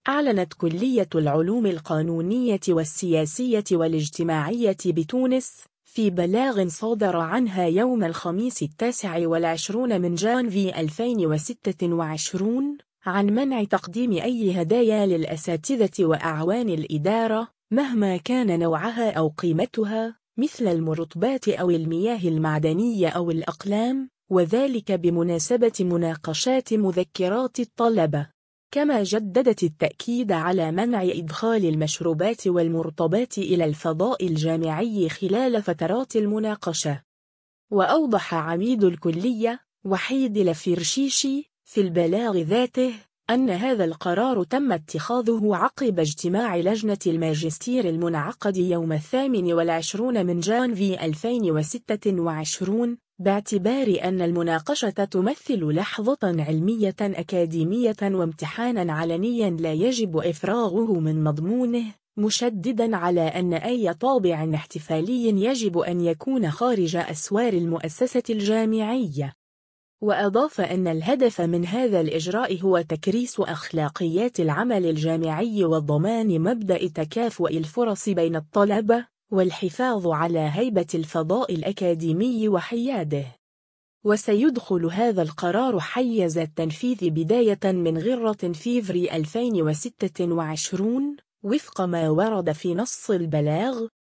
أعلنت كلية العلوم القانونية والسياسية والاجتماعية بتونس في بلاغ صادر عنها يوم الخميس 29 من جانفي 2026 عن منع تقديم أي هدايا للأساتذة وأعوان الإدارة مهما كان نوعها أو قيمتها، مثل المرطبات أو المياه المعدنية أو الأقلام، وذلك بمناسبة مناقشات مذكرات الطلبة. كما جددت التأكيد على منع إدخال المشروبات والمرطبات إلى الفضاء الجامعي خلال فترات المناقشة. وأوضح عميد الكلية وحيد الفرشيشي في البلاغ ذاته أن هذا القرار تم اتخاذه عقب اجتماع لجنة الماجستير المنعقد يوم 28 من جانفي 2026، باعتبار أن المناقشة تمثل لحظة علمية أكاديمية وامتحانا علنيا لا يجب إفراغه من مضمونه، مشددا على أن أي طابع احتفالي يجب أن يكون خارج أسوار المؤسسة الجامعية. وأضاف أن الهدف من هذا الإجراء هو تكريس أخلاقيات العمل الجامعي وضمان مبدأ تكافؤ الفرص بين الطلبة والحفاظ على هيبة الفضاء الأكاديمي وحياده. وسيدخل هذا القرار حيز التنفيذ بداية من غرة فيفري 2026 وفق ما ورد في نص البلاغ،